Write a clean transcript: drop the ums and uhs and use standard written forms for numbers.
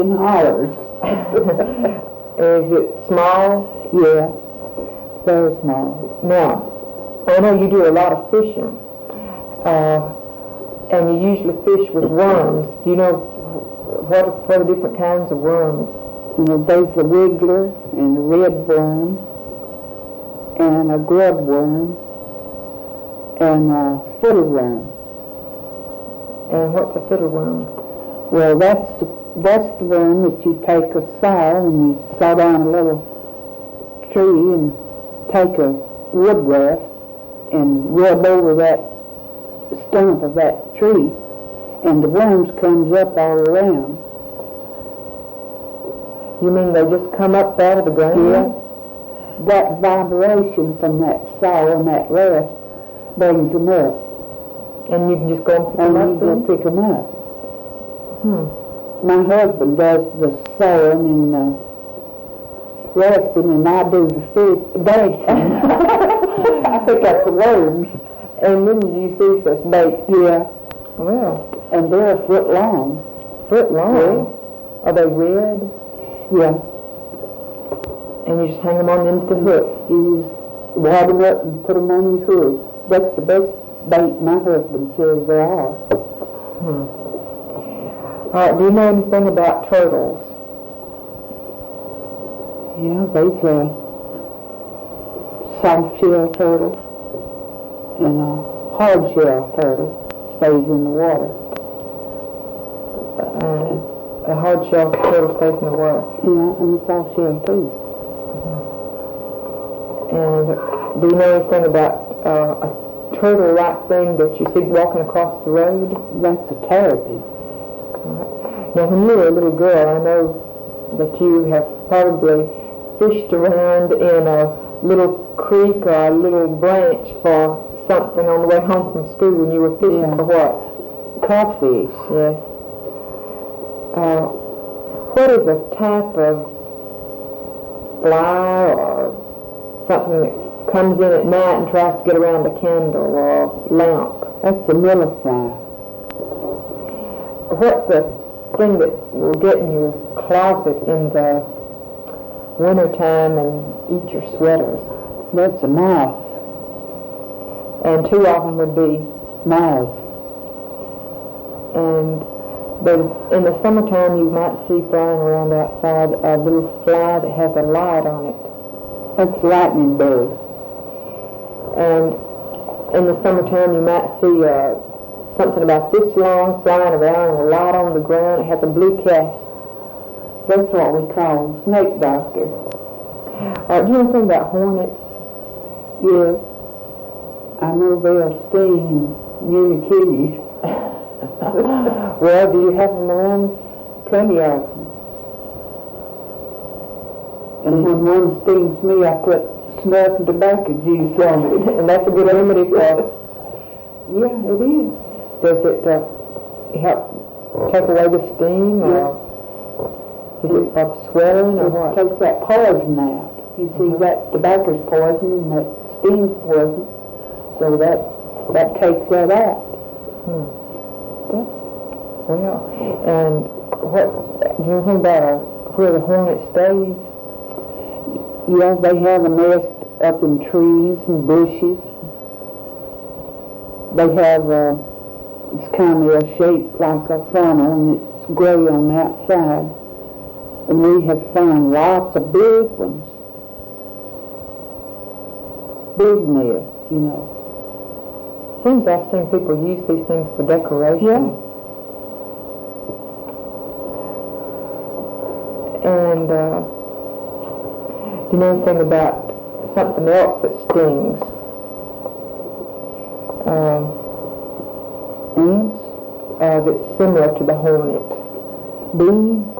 and hollers. Is it small? Yeah, very small. Now, I know you do a lot of fishing, and you usually fish with worms. Do you know what are different kinds of worms? You know, there's a wiggler and a red worm and a grub worm and a fiddle worm. And what's a fiddle worm? Well, that's the worm that you take a saw and you saw down a little tree and take a wood grass and rub over that stump of that tree, and the worms comes up all around. You mean they just come up out of the ground? Yeah. That vibration from that saw and that grass brings them up. And you can just go and pick them up? And you go pick them up. My husband does the sewing and the rasping, and I do the dancing. I pick up the worms. And then you see such bait? Yeah. Well. And they're a foot long. Foot long? Yeah. Are they red? Yeah. And you just hang them on the end of the hook? You just wad them up and put them on your hook. That's the best bait my husband says there are. All right, do you know anything about turtles? Yeah, there's a soft shell turtle and a hard shell turtle stays in the water. A hard shell turtle stays in the water? Yeah, and a soft shell too. And do you know anything about a turtle-like thing that you see walking across the road? That's a terrapin. Now, when you were a little girl, I know that you have probably fished around in a little creek or a little branch for something on the way home from school, and you were fishing for what? Crawfish. Yes. What is a type of fly or something that comes in at night and tries to get around a candle or a lamp? That's a miller fly. What's the thing that will get in your closet in the wintertime and eat your sweaters? That's a moth. And two of them would be moths. And in the summertime you might see flying around outside a little fly that has a light on it. That's lightning bug. And in the summertime you might see something about this long flying around with a light on the ground. It has a blue cast. That's what we call snake doctor. Do you know anything about hornets? Yes. I know they'll sting and nearly kill you. Well, do you have them around? Plenty of them. And when one stings me, I put snuff and tobacco juice on it. And that's a good remedy for it. Yeah, it is. Does it help take away the sting, or is it for swelling, or what? It takes that poison out. You see, that tobacco's poison and that sting's poison, so that takes that out. Well, and what do you know anything about where the hornet stays? Yeah, they have a nest up in trees and bushes. They have it's kind of shaped like a funnel, and it's gray on the outside. And we have found lots of big ones. Big nests, you know. Seems I've seen people use these things for decoration. Yeah. And do you know anything about something else that stings? Ants? That's similar to the hornet. Bees?